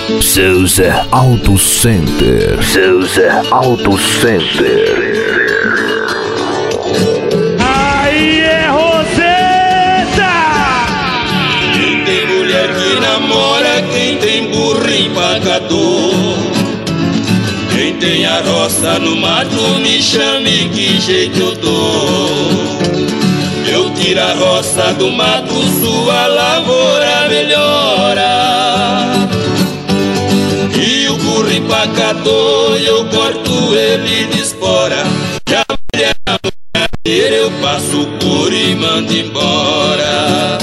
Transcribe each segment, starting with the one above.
Souza Auto Center. Souza Auto Center. Aí é Roseta! Quem tem mulher que namora, quem tem burro empacador. Quem tem a roça no mato, me chame que jeito eu dou. Eu tiro a roça do mato, sua lavoura melhora. E o burro empacador, eu corto ele de espora. Já mulher eu passo por e mando embora.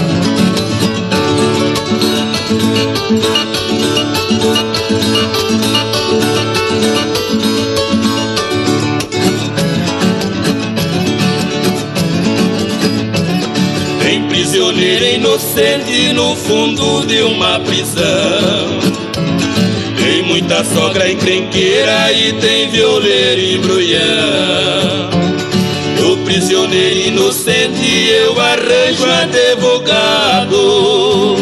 Tem prisioneiro inocente no fundo de uma prisão. Tem muita sogra encrenqueira e tem violeiro e embrulhão. O prisioneiro inocente eu arranjo advogado.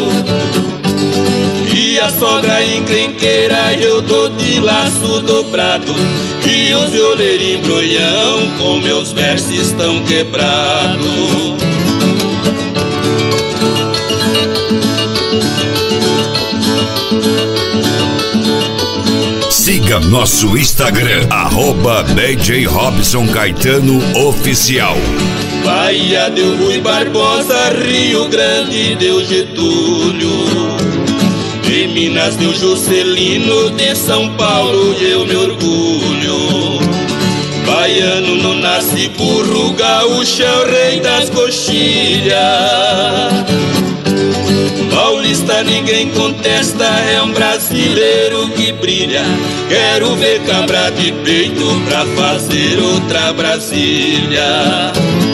E a sogra encrenqueira eu dou de laço dobrado. E os violeiros e embrulhão com meus versos estão quebrados. Siga nosso Instagram, @DJ Robson Caetano Oficial. Bahia deu Rui Barbosa, Rio Grande deu Getúlio, de Minas deu Juscelino, de São Paulo eu me orgulho. Baiano não nasce burro, gaúcho é o rei das coxilhas. Paulista ninguém contesta, é um brasileiro que brilha. Quero ver cabra de peito pra fazer outra Brasília.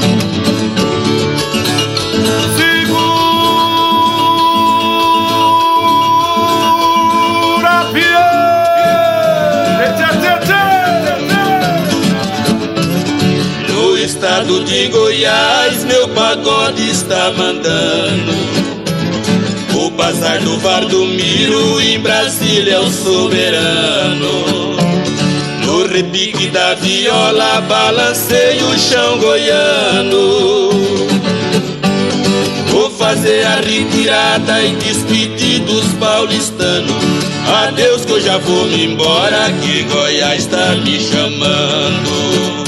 Segura, No estado de Goiás, meu pagode está mandando. O bazar do Vardomiro em Brasília é o soberano. No repique da viola balancei o chão goiano. Vou fazer a retirada e despedir dos paulistanos. Adeus que eu já vou me embora, que Goiás tá me chamando.